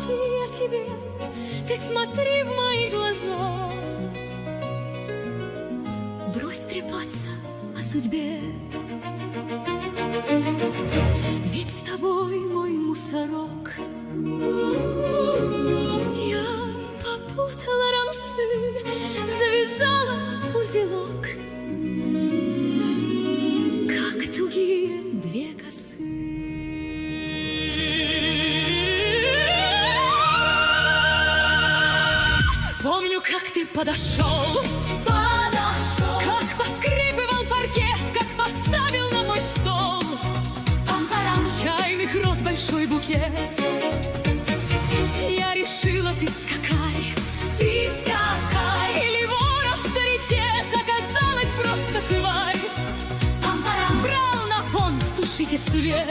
Господи, я тебе, ты смотри в мои глаза. Брось трепаться о судьбе, ведь с тобой мой мусорок. Я попутала рамсы, завязала узелок, как тугие две косы. Помню, как ты подошел, как поскрипывал паркет, как поставил на мой стол чайных роз большой букет. Я решила, ты скакай, или вор авторитет, оказалась просто тварь. Брал на понт, тушите свет.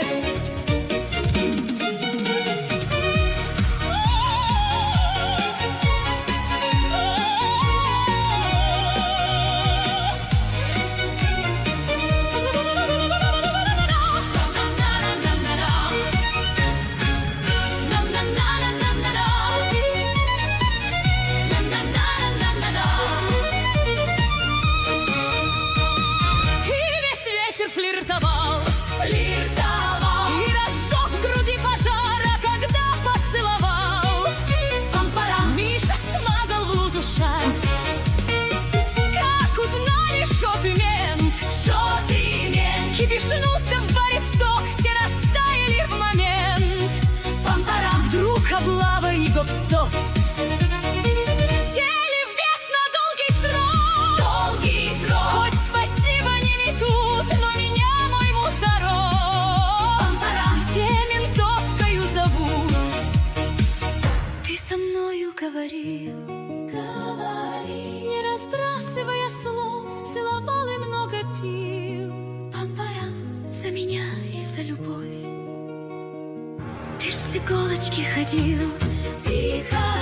Флиртовал, и разжег в груди пожара, когда поцеловал. Миша смазал в лузу шар. Как узнали, шо ты мент, кипишнулся в баре сток, все растаяли в момент. Вдруг облава и гоп-стоп. Говорил, не разбрасывая слов, целовал и много пил. За меня и за любовь. Ты ж с иголочки ходил, тихо.